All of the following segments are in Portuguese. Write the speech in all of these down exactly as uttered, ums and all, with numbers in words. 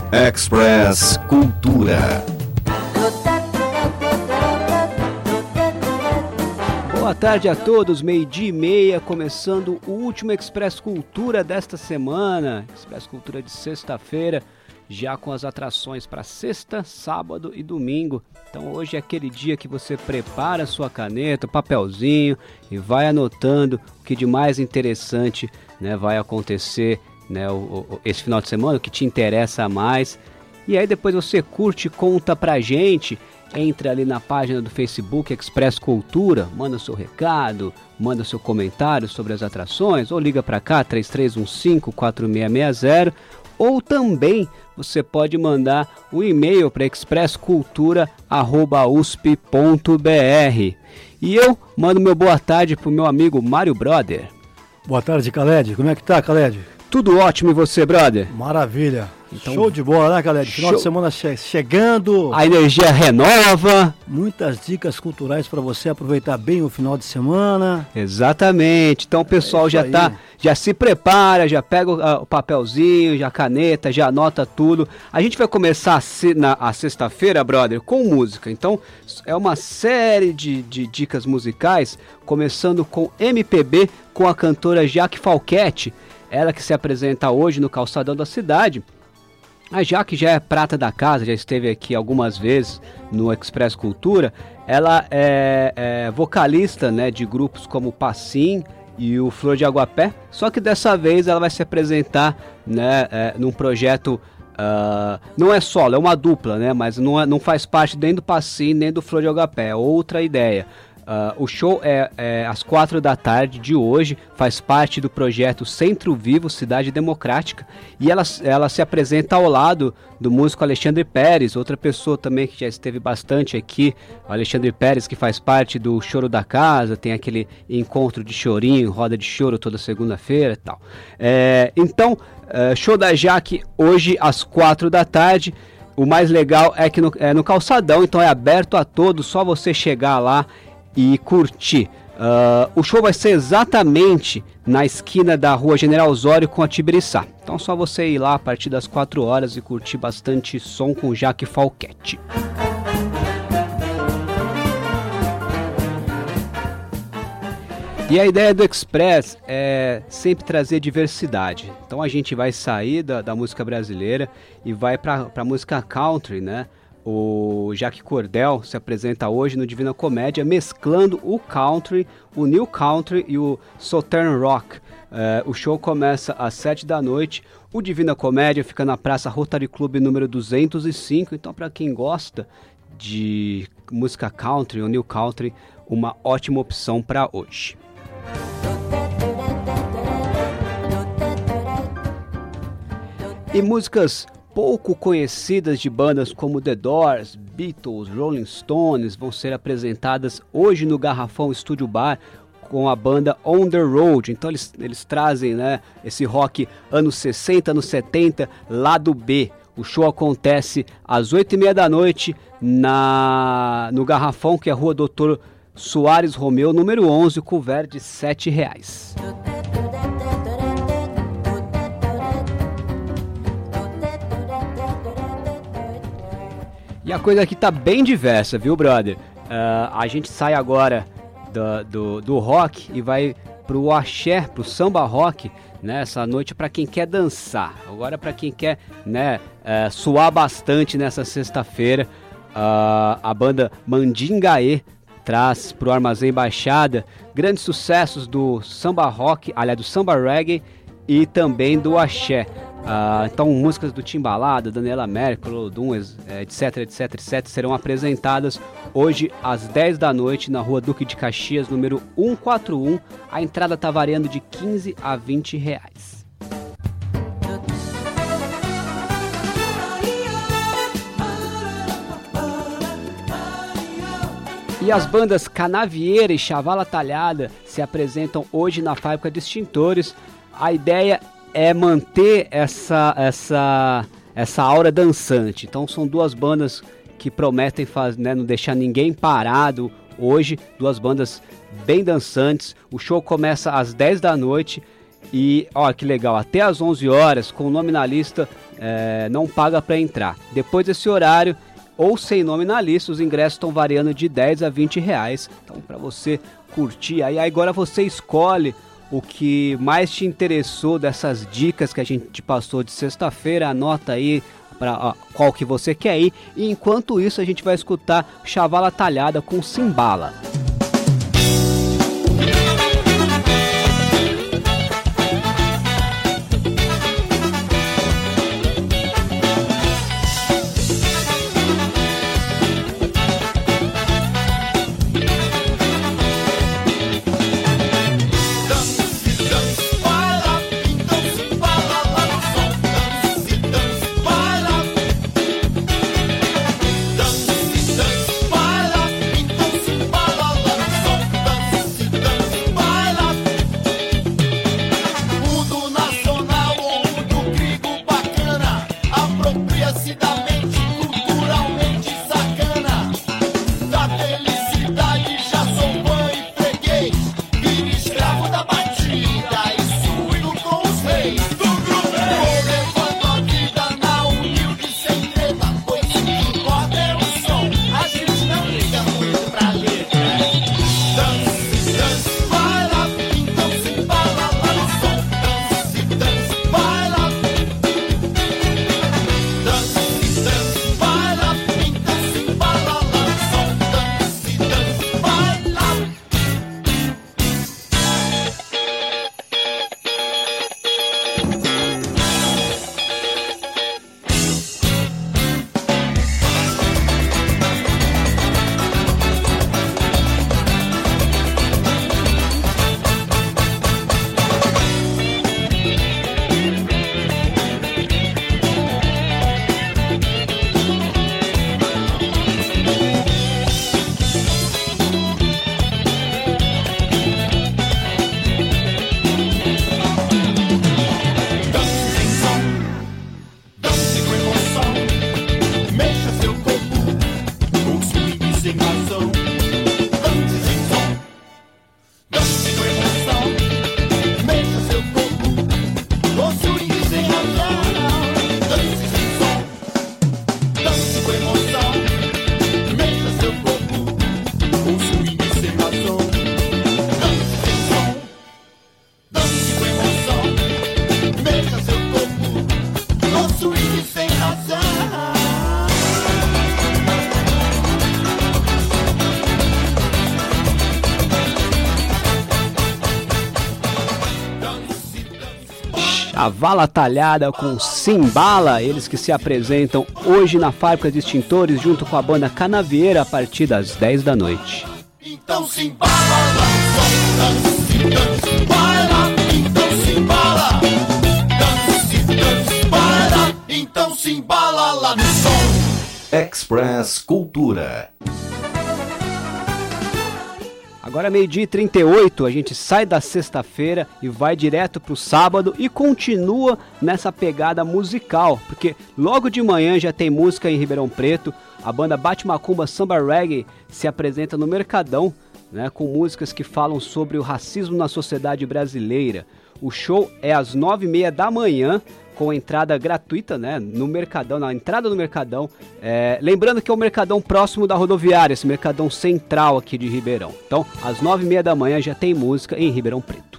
Express Cultura. Boa tarde a todos, meio-dia e meia, começando o último Express Cultura desta semana. Express Cultura de sexta-feira, já com as atrações para sexta, sábado e domingo. Então hoje é aquele dia que você prepara a sua caneta, papelzinho e vai anotando o que de mais interessante, né, vai acontecer, né, o, o, esse final de semana, o que te interessa mais. E aí depois você curte, conta pra gente, entra ali na página do Facebook Express Cultura, manda seu recado, manda seu comentário sobre as atrações, ou liga pra cá, três três um cinco, quatro seis seis zero, ou também você pode mandar um e-mail para express cultura arroba u s p ponto b r. E eu mando meu boa tarde pro meu amigo Mário Brother. Boa tarde, Khaled. Como é que tá, Khaled? Tudo ótimo, e você, brother? Maravilha. Então, show de bola, né, Khaled? Final show. de semana che- chegando. A energia renova. Muitas dicas culturais para você aproveitar bem o final de semana. Exatamente. Então o pessoal É já isso tá, aí. já se prepara, já pega o, a- o papelzinho, já a caneta, já anota tudo. A gente vai começar a, se- na, a sexta-feira, brother, com música. Então é uma série de, de dicas musicais, começando com M P B, com a cantora Jaque Falquete, ela que se apresenta hoje no Calçadão da Cidade. A Jaque já é prata da casa, já esteve aqui algumas vezes no Express Cultura. Ela é, é vocalista, né, de grupos como o Passim e o Flor de Aguapé, só que dessa vez ela vai se apresentar, né, é, num projeto, uh, não é solo, é uma dupla, né, mas não, é, não faz parte nem do Passim nem do Flor de Aguapé, é outra ideia. Uh, o show é, é às quatro da tarde de hoje, faz parte do projeto Centro Vivo Cidade Democrática, e ela, ela se apresenta ao lado do músico Alexandre Pérez, outra pessoa também que já esteve bastante aqui, o Alexandre Pérez, que faz parte do Choro da Casa, tem aquele encontro de chorinho, roda de choro toda segunda-feira e tal. É, então, uh, show da Jaque hoje às quatro da tarde. O mais legal é que no, é no Calçadão, então é aberto a todos, só você chegar lá e curtir. Uh, o show vai ser exatamente na esquina da Rua General Osório com a Tibiriçá. Então é só você ir lá a partir das quatro horas e curtir bastante som com Jaque Falquete. E a ideia do Express é sempre trazer diversidade. Então a gente vai sair da, da música brasileira e vai para a música country, né? O Jaque Cordel se apresenta hoje no Divina Comédia, mesclando o country, o new country e o southern rock. É, o show começa às sete da noite. O Divina Comédia fica na Praça Rotary Club número duzentos e cinco. Então, para quem gosta de música country ou new country, uma ótima opção para hoje. E músicas pouco conhecidas de bandas como The Doors, Beatles, Rolling Stones vão ser apresentadas hoje no Garrafão Estúdio Bar com a banda On The Road. Então eles, eles trazem, né, esse rock anos sessenta, anos setenta, lado B. O show acontece às oito e meia da noite na, no Garrafão, que é a Rua Doutor Soares Romeu, número onze, couvert de sete reais. E a coisa aqui tá bem diversa, viu, brother? Uh, a gente sai agora do, do, do rock e vai pro axé, pro samba rock, né? Essa noite para quem quer dançar. Agora para quem quer, né, uh, suar bastante nessa sexta-feira, uh, a banda Mandingaê traz pro Armazém Baixada grandes sucessos do samba rock, aliás, do samba reggae e também do axé. Uh, então músicas do Timbalada, Daniela Mercury, Lodum, etc, etc, etc serão apresentadas hoje às dez da noite na Rua Duque de Caxias, número cento e quarenta e um. A entrada está variando de quinze a vinte reais. E as bandas Canavieira e Chavala Talhada se apresentam hoje na Fábrica de Extintores. A ideia é manter essa, essa, essa aura dançante. Então são duas bandas que prometem faz, né, não deixar ninguém parado hoje, duas bandas bem dançantes. O show começa às dez da noite E, ó, que legal, até às onze horas, com o nome na lista, é, não paga para entrar. Depois desse horário, ou sem nome na lista, os ingressos estão variando de dez a vinte reais. Então, para você curtir, aí agora você escolhe o que mais te interessou dessas dicas que a gente passou de sexta-feira. Anota aí para qual que você quer ir. E enquanto isso, a gente vai escutar Chavala Talhada com Cimbala. Chavala Talhada com Cimbala, eles que se apresentam hoje na Fábrica de Extintores junto com a banda Canavieira a partir das dez da noite. Então cimbala lá no som, dance, dance, baila, então cimbala, dance, dance, baila, então cimbala lá no som. Express Cultura. Agora meio-dia e trinta e oito, a gente sai da sexta-feira e vai direto pro sábado e continua nessa pegada musical, porque logo de manhã já tem música em Ribeirão Preto. A banda Bate Macumba Samba Reggae se apresenta no Mercadão, né, com músicas que falam sobre o racismo na sociedade brasileira. O show é às nove e meia da manhã, com entrada gratuita, né, no Mercadão, na entrada do Mercadão. É, lembrando que é o Mercadão próximo da rodoviária, esse Mercadão central aqui de Ribeirão. Então, às nove e meia da manhã já tem música em Ribeirão Preto.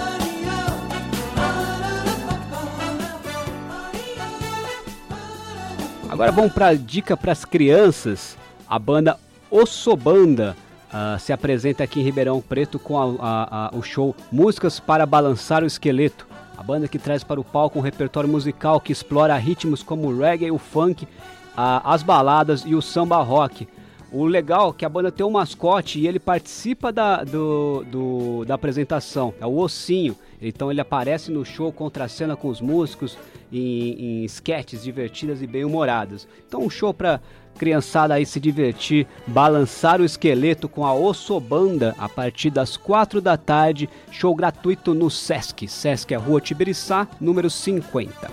Agora vamos para a dica para as crianças. A banda Ossobanda uh, se apresenta aqui em Ribeirão Preto com a, a, a, o show Músicas para Balançar o Esqueleto. A banda que traz para o palco um repertório musical que explora ritmos como o reggae, o funk, a, as baladas e o samba rock. O legal é que a banda tem um mascote e ele participa da, do, do, da apresentação, é o Ossinho. Então ele aparece no show, contracena com os músicos em, em sketches divertidas e bem-humoradas. Então um show para criançada aí se divertir, balançar o esqueleto com a Ossobanda a partir das quatro da tarde, show gratuito no Sesc, Sesc é Rua Tibiriçá, número cinquenta.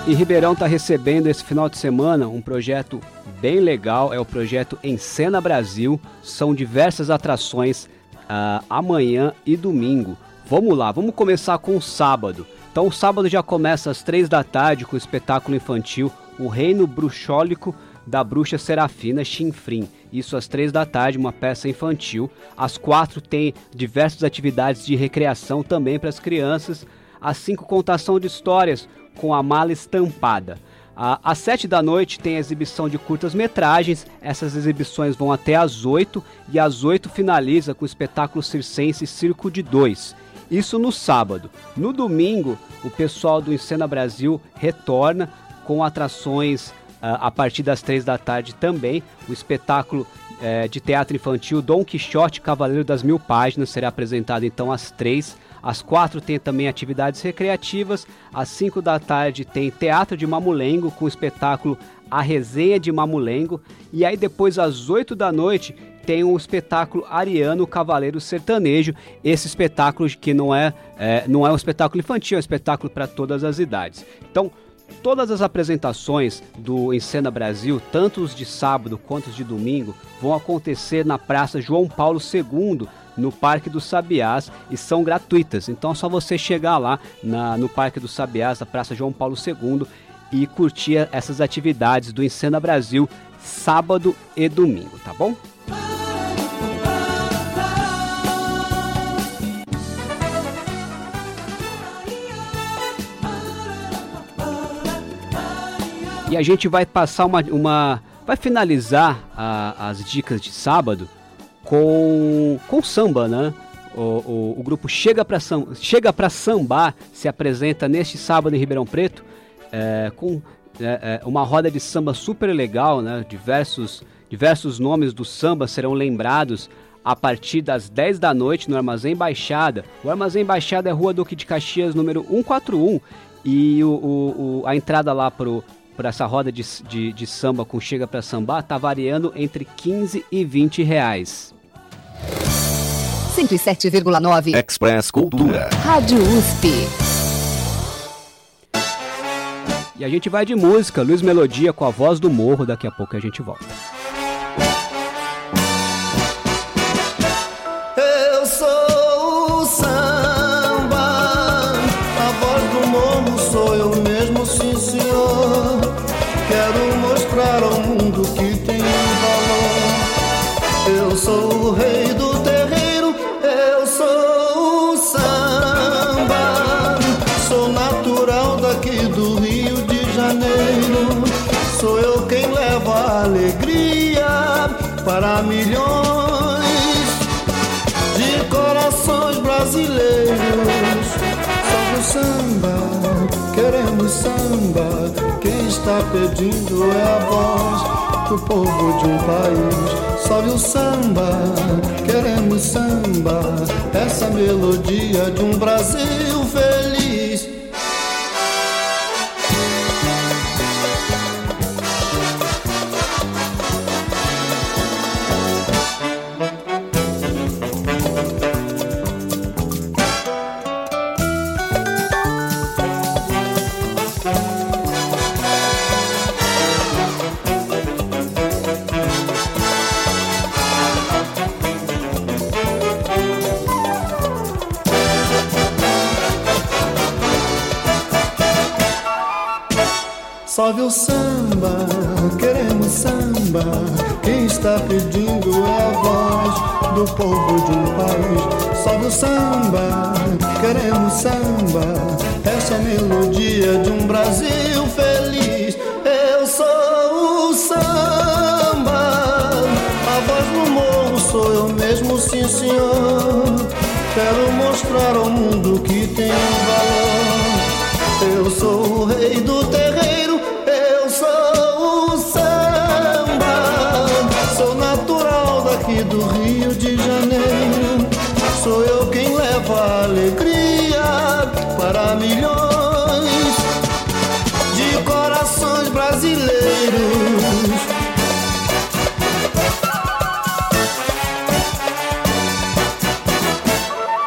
E Ribeirão está recebendo esse final de semana um projeto bem legal, é o projeto Encena Brasil. São diversas atrações uh, amanhã e domingo. Vamos lá, vamos começar com o sábado. Então o sábado já começa às três da tarde com o espetáculo infantil O Reino Bruxólico da Bruxa Serafina Chinfrim. Isso às três da tarde, uma peça infantil. Às quatro tem diversas atividades de recreação também para as crianças. Às cinco, contação de histórias com a mala estampada. Às sete da noite tem a exibição de curtas-metragens. Essas exibições vão até às oito e às oito finaliza com o espetáculo circense Circo de Dois. Isso no sábado. No domingo, o pessoal do Encena Brasil retorna com atrações uh, a partir das três da tarde também. O espetáculo uh, de teatro infantil Dom Quixote, Cavaleiro das Mil Páginas será apresentado então às três. Às quatro tem também atividades recreativas. Às cinco da tarde tem Teatro de Mamulengo com o espetáculo A Resenha de Mamulengo. E aí depois às oito da noite tem o espetáculo Ariano Cavaleiro Sertanejo. Esse espetáculo que não é, é, não é um espetáculo infantil, é um espetáculo para todas as idades. Então, todas as apresentações do Encena Brasil, tanto os de sábado quanto os de domingo, vão acontecer na Praça João Paulo segundo, no Parque dos Sabiás, e são gratuitas. Então é só você chegar lá na, no Parque dos Sabiás, na Praça João Paulo segundo, e curtir essas atividades do Encena Brasil, sábado e domingo, tá bom? E a gente vai passar uma... uma vai finalizar a, as dicas de sábado com, com samba, né? O, o, o grupo Chega Pra, Sam, Chega Pra Sambar se apresenta neste sábado em Ribeirão Preto é, com é, é, uma roda de samba super legal, né? Diversos, diversos nomes do samba serão lembrados a partir das dez da noite no Armazém Baixada. O Armazém Baixada é Rua Duque de Caxias, número cento e quarenta e um, e o, o, o, a entrada lá pro por essa roda de, de, de samba com Chega Pra Sambar tá variando entre quinze e vinte reais. cento e sete vírgula nove Express Cultura. Rádio U S P. E a gente vai de música, Luiz Melodia com A Voz do Morro, daqui a pouco a gente volta. Eu sou o samba, a voz do morro sou eu mesmo, sim senhor. Quero mostrar ao mundo que tem valor. Eu sou o rei do terreiro, eu sou o samba. Sou natural daqui do Rio de Janeiro. Sou eu quem leva a alegria para milhões de corações brasileiros. Salve o samba, queremos samba. Quem está pedindo é a voz do povo de um país. Salve o samba, queremos samba. Essa melodia de um Brasil feliz. Salve o samba, queremos samba. Quem está pedindo é a voz do povo de um país. Salve o samba, queremos samba. Essa melodia de um Brasil feliz. Eu sou o samba, a voz do morro sou eu mesmo, sim senhor. Quero mostrar ao mundo que tem valor. Eu sou o rei do terreiro, eu sou o samba. Sou natural daqui do Rio de Janeiro. Sou eu quem leva a alegria para milhões de corações brasileiros.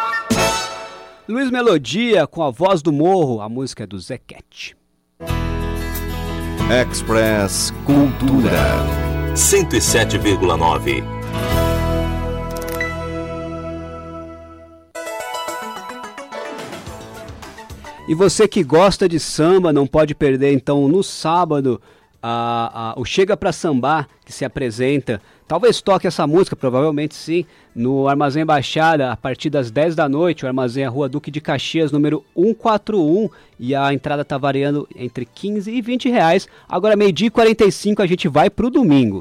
Luiz Melodia com A Voz do Morro, a música é do Zequete. Express Cultura cento e sete vírgula nove. E você que gosta de samba, não pode perder então no sábado a, a, o Chega Pra Sambar, que se apresenta. Talvez toque essa música, provavelmente sim, no Armazém Baixada, a partir das dez da noite. O Armazém é Rua Duque de Caxias, número cento e quarenta e um, e a entrada está variando entre quinze e vinte reais. Agora, meio-dia e quarenta e cinco, a gente vai pro domingo.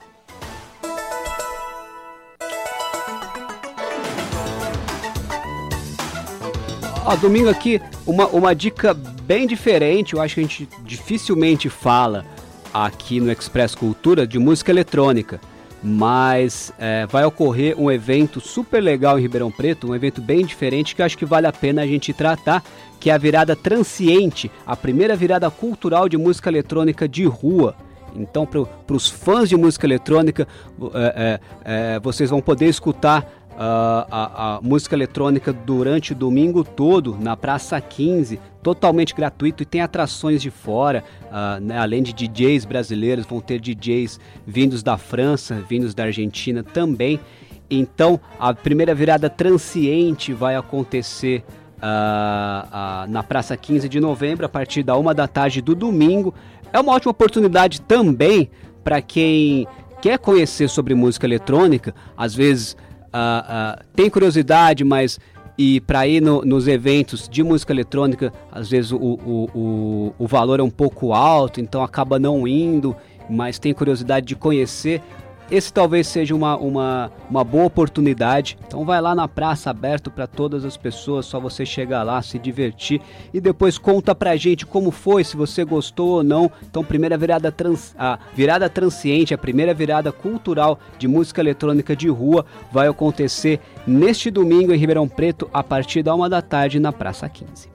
Ó, domingo aqui, uma, uma dica bem diferente, eu acho que a gente dificilmente fala aqui no Express Cultura de música eletrônica, mas é, vai ocorrer um evento super legal em Ribeirão Preto, um evento bem diferente que eu acho que vale a pena a gente tratar, que é a virada Transiente, a primeira virada cultural de música eletrônica de rua. Então, para os fãs de música eletrônica, é, é, é, vocês vão poder escutar Uh, a, a música eletrônica durante o domingo todo na Praça quinze, totalmente gratuito, e tem atrações de fora, uh, né, além de D Js brasileiros, vão ter D Js vindos da França, vindos da Argentina também. Então a primeira virada Transiente vai acontecer uh, uh, na Praça quinze de novembro, a partir da uma da tarde do domingo. É uma ótima oportunidade também para quem quer conhecer sobre música eletrônica, às vezes Uh, uh, tem curiosidade, mas e para ir no, nos eventos de música eletrônica, às vezes o, o, o, o valor é um pouco alto, então acaba não indo, mas tem curiosidade de conhecer. Esse talvez seja uma, uma, uma boa oportunidade. Então vai lá na praça, aberto para todas as pessoas, só você chegar lá, se divertir e depois conta pra gente como foi, se você gostou ou não. Então primeira virada, trans, a virada Transiente, a primeira virada cultural de música eletrônica de rua vai acontecer neste domingo em Ribeirão Preto, a partir da uma da tarde na Praça quinze.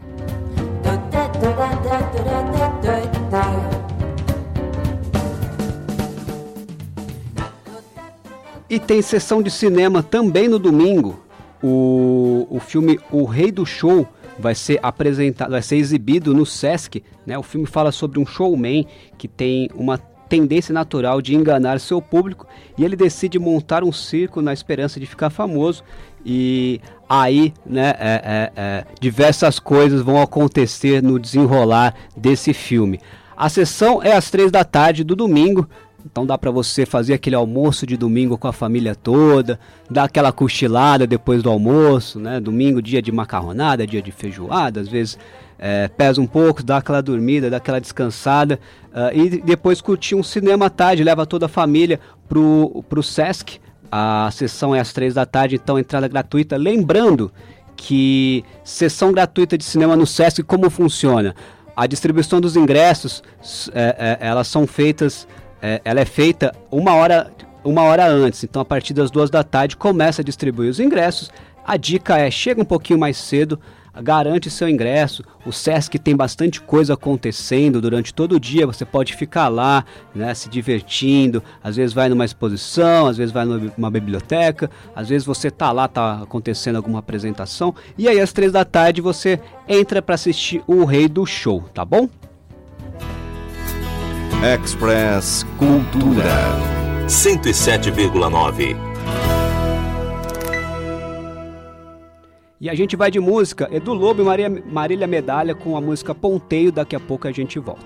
E tem sessão de cinema também no domingo. O, o filme O Rei do Show vai ser apresentado, vai ser exibido no Sesc, né? O filme fala sobre um showman que tem uma tendência natural de enganar seu público e ele decide montar um circo na esperança de ficar famoso. E aí, né, é, é, é, diversas coisas vão acontecer no desenrolar desse filme. A sessão é às três da tarde do domingo. Então dá para você fazer aquele almoço de domingo com a família toda, dar aquela cochilada depois do almoço, né? Domingo, dia de macarronada, dia de feijoada, às vezes é, pesa um pouco, dá aquela dormida, dá aquela descansada uh, e depois curtir um cinema à tarde, leva toda a família pro, pro Sesc. A sessão é às três da tarde, então entrada gratuita. Lembrando que sessão gratuita de cinema no Sesc, como funciona? A distribuição dos ingressos, é, é, elas são feitas... É, ela é feita uma hora, uma hora antes, então a partir das duas da tarde começa a distribuir os ingressos. A dica é, chega um pouquinho mais cedo, garante seu ingresso. O Sesc tem bastante coisa acontecendo durante todo o dia, você pode ficar lá, né, se divertindo, às vezes vai numa exposição, às vezes vai numa biblioteca, às vezes você tá lá, tá acontecendo alguma apresentação, e aí às três da tarde você entra para assistir O Rei do Show, tá bom? Express Cultura cento e sete vírgula nove. E a gente vai de música, Edu Lobo e Maria, Marília Medalha com a música Ponteio, daqui a pouco a gente volta.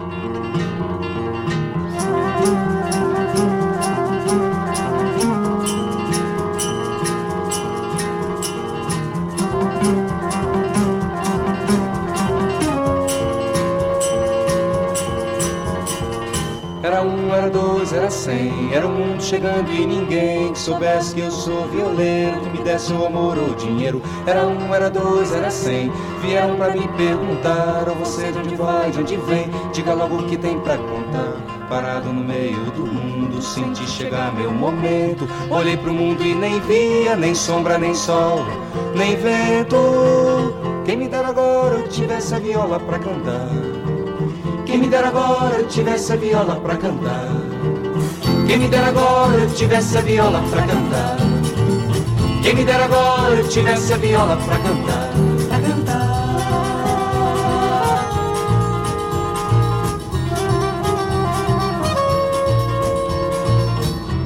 Era um, era dois, era cem, era o mundo chegando e ninguém que soubesse que eu sou violeiro, que me desse o amor ou dinheiro. Era um, era dois, era cem, vieram pra me perguntar, ou você de onde vai, de onde vem, diga logo o que tem pra contar. Parado no meio do mundo, senti chegar meu momento, olhei pro mundo e nem via, nem sombra, nem sol, nem vento. Quem me dera agora eu tivesse a viola pra cantar. Quem me dera agora eu tivesse a viola pra cantar. Quem me dera agora eu tivesse a viola pra cantar. Quem me dera agora eu tivesse a viola pra cantar. Pra cantar.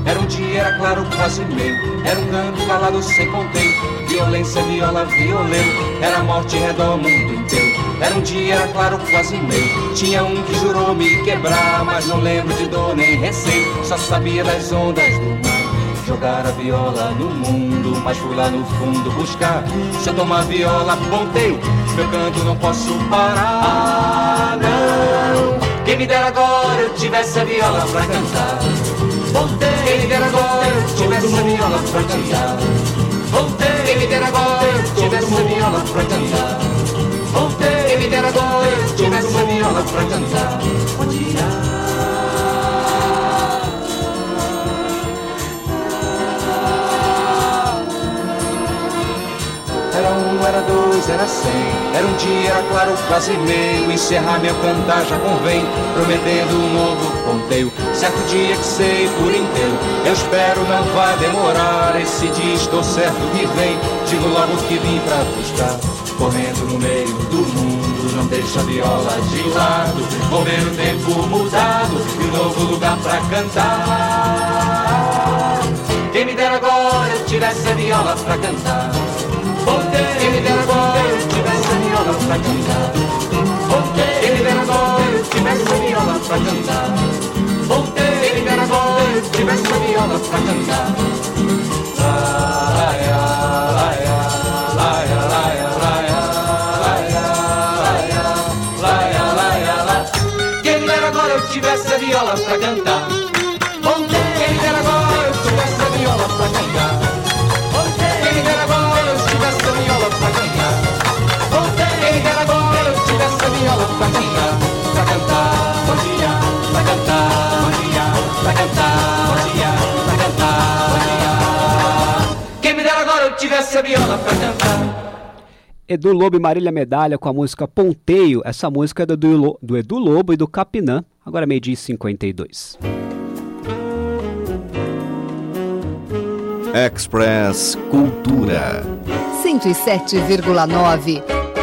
Era um dia, era claro, quase meio. Era um canto calado sem conteio. Violência, viola, violeiro. Era morte, redor o mundo inteiro. Era um dia, era claro, quase meio. Tinha um que jurou me quebrar, mas não lembro de dor nem receio. Só sabia das ondas do mar. Jogar a viola no mundo, mas fui lá no fundo buscar. Se eu tomar viola, ponteio, meu canto não posso parar, não. Quem me dera agora eu tivesse a viola pra cantar. Ponteio, quem me dera agora eu tivesse a viola pra cantar. Ponteio, quem me dera agora eu tivesse a viola pra cantar. Ponteio, quem me dera agora eu tivesse a viola pra cantar. Era um, era dois, era cem. Era um dia, era claro, quase meio. Encerrar meu cantar já convém, prometendo um novo ponteio. Certo dia que sei por inteiro, eu espero não vai demorar. Esse dia estou certo que vem, digo logo que vim pra buscar. Correndo no meio do mundo, não deixa a viola de lado. Vou ver o tempo mudado e um novo lugar pra cantar. Quem me dera agora eu tivesse a viola pra cantar. Quem me dera agora eu tivesse a viola pra cantar. Quem me dera agora eu tivesse a viola pra cantar. Quem me dera agora eu tivesse a viola pra cantar. Laia, laia, laia, laia, laia, laia, laia, laia, laia. Quem me dera agora eu tivesse a viola pra cantar. Quem me dera agora eu tivesse a viola pra cantar. Quem me dera agora eu tivesse a viola pra cantar. Quem me dera agora eu tivesse a viola pra cantar. Pra cantar, bom dia, pra cantar, bom dia, pra cantar, bom dia, pra cantar, bom dia. Quem me dera agora eu tivesse a viola pra cantar. Edu Lobo e Marília Medalha com a música Ponteio. Essa música é do, do, do Edu Lobo e do Capinã. Agora meio-dia e cinquenta e dois. Express Cultura. cento e sete vírgula nove.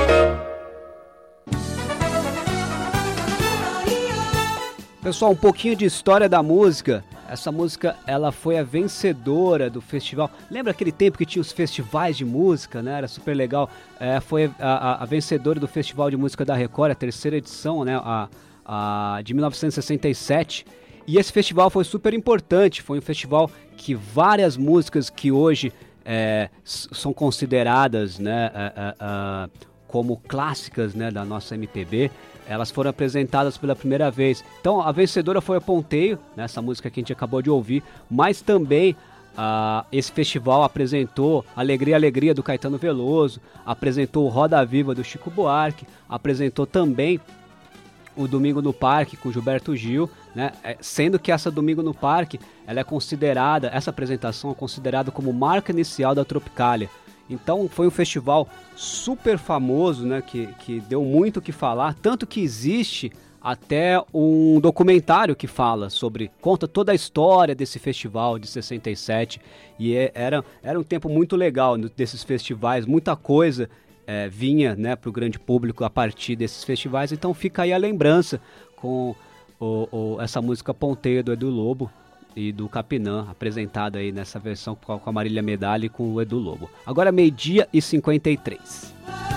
Pessoal, um pouquinho de história da música. Essa música, ela foi a vencedora do festival. Lembra aquele tempo que tinha os festivais de música, né? Era super legal. É, foi a, a, a vencedora do Festival de Música da Record, a terceira edição, né? A, a, de mil novecentos e sessenta e sete. E esse festival foi super importante. Foi um festival que várias músicas que hoje é, são consideradas, né, a, a, a, como clássicas, né, da nossa M P B, elas foram apresentadas pela primeira vez. Então a vencedora foi a Ponteio, né, essa música que a gente acabou de ouvir, mas também uh, esse festival apresentou Alegria, Alegria do Caetano Veloso, apresentou o Roda Viva do Chico Buarque, apresentou também o Domingo no Parque com Gilberto Gil, né? Sendo que essa Domingo no Parque, ela é considerada, essa apresentação é considerada como marca inicial da Tropicália. Então foi um festival super famoso, né? que, que deu muito o que falar, tanto que existe até um documentário que fala sobre, conta toda a história desse festival de sessenta e sete, e é, era, era um tempo muito legal desses festivais, muita coisa É, vinha, né, para o grande público a partir desses festivais. Então fica aí a lembrança com o, o, essa música Ponteio do Edu Lobo e do Capinã, apresentada aí nessa versão com a Marília Medalha e com o Edu Lobo. Agora meio-dia e cinquenta e três.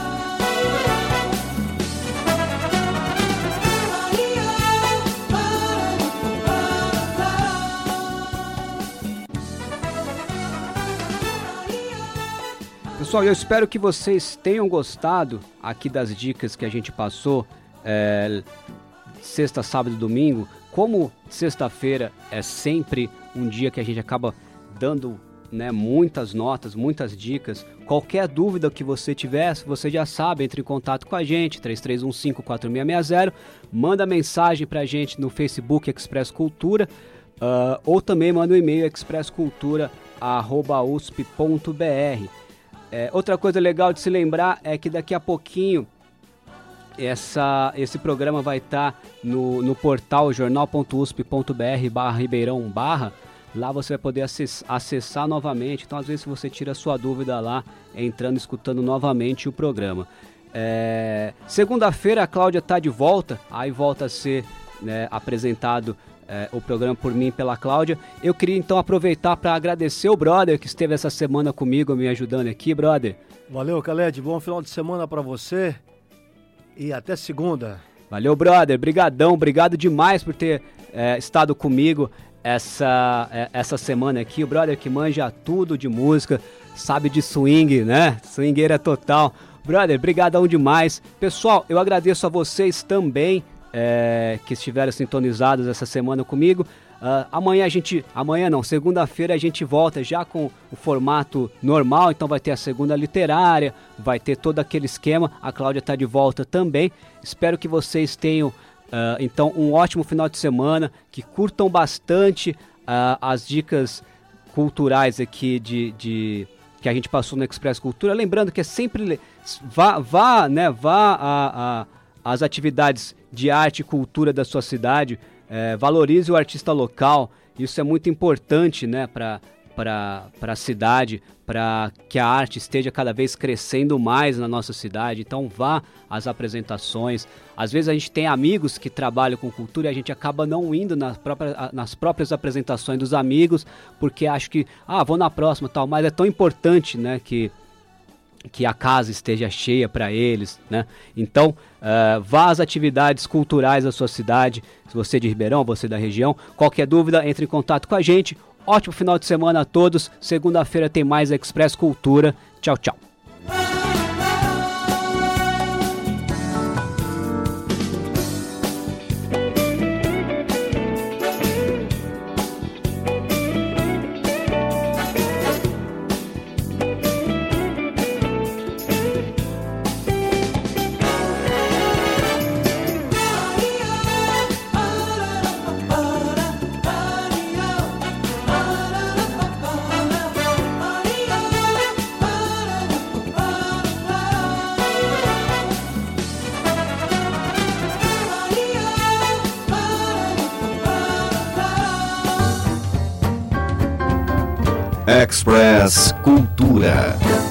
Pessoal, eu espero que vocês tenham gostado aqui das dicas que a gente passou é, sexta, sábado e domingo. Como sexta-feira é sempre um dia que a gente acaba dando, né, muitas notas, muitas dicas. Qualquer dúvida que você tiver, você já sabe, entre em contato com a gente, três três um cinco, quatro seis seis zero. Manda mensagem pra gente no Facebook Express Cultura, uh, ou também manda um e-mail expresscultura arroba usp ponto br. É, outra coisa legal de se lembrar é que daqui a pouquinho essa, esse programa vai estar tá no, no portal jornal ponto usp ponto br barra Ribeirão barra. Lá você vai poder acess, acessar novamente. Então, às vezes, se você tira a sua dúvida lá, entrando, escutando novamente o programa. É, segunda-feira a Cláudia está de volta, aí volta a ser, né, apresentado é, o programa por mim e pela Cláudia. Eu queria então aproveitar para agradecer o brother que esteve essa semana comigo, me ajudando aqui, brother. Valeu, Khaled. Bom final de semana para você e até segunda. Valeu, brother. Brigadão. Obrigado demais por ter é, estado comigo essa, é, essa semana aqui. O brother que manja tudo de música, sabe de swing, né? Swingueira total. Brother, brigadão demais. Pessoal, eu agradeço a vocês também é, que estiveram sintonizados essa semana comigo. Uh, amanhã a gente, amanhã não, segunda-feira a gente volta já com o formato normal, então vai ter a segunda literária, vai ter todo aquele esquema, a Cláudia está de volta também. Espero que vocês tenham, uh, então, um ótimo final de semana, que curtam bastante uh, as dicas culturais aqui de, de, que a gente passou no Express Cultura. Lembrando que é sempre, vá, vá, né, vá a, a, as atividades de arte e cultura da sua cidade. É, valorize o artista local, isso é muito importante, né, para para a cidade, para que a arte esteja cada vez crescendo mais na nossa cidade. Então vá às apresentações. Às vezes a gente tem amigos que trabalham com cultura e a gente acaba não indo nas próprias, nas próprias apresentações dos amigos, porque acho que, ah, vou na próxima tal, mas é tão importante, né, que que a casa esteja cheia para eles, né? Então, uh, vá às atividades culturais da sua cidade, se você é de Ribeirão, você é da região. Qualquer dúvida, entre em contato com a gente. Ótimo final de semana a todos. Segunda-feira tem mais Express Cultura. Tchau, tchau. Express Cultura.